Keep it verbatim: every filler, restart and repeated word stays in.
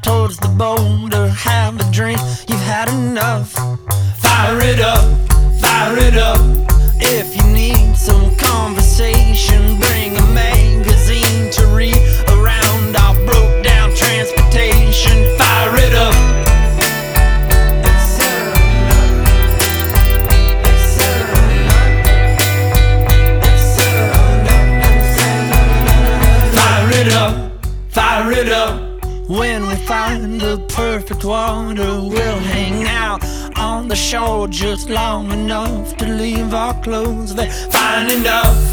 towards the boulder, have a drink, you've had enough. Fire it up, fire it up. If you need some conversation, bring a magazine to read around our broke down transportation. Fire it up. Fire it up, fire it up. When we find the perfect water, we'll hang out on the shore just long enough to leave our clothes there. Fine enough.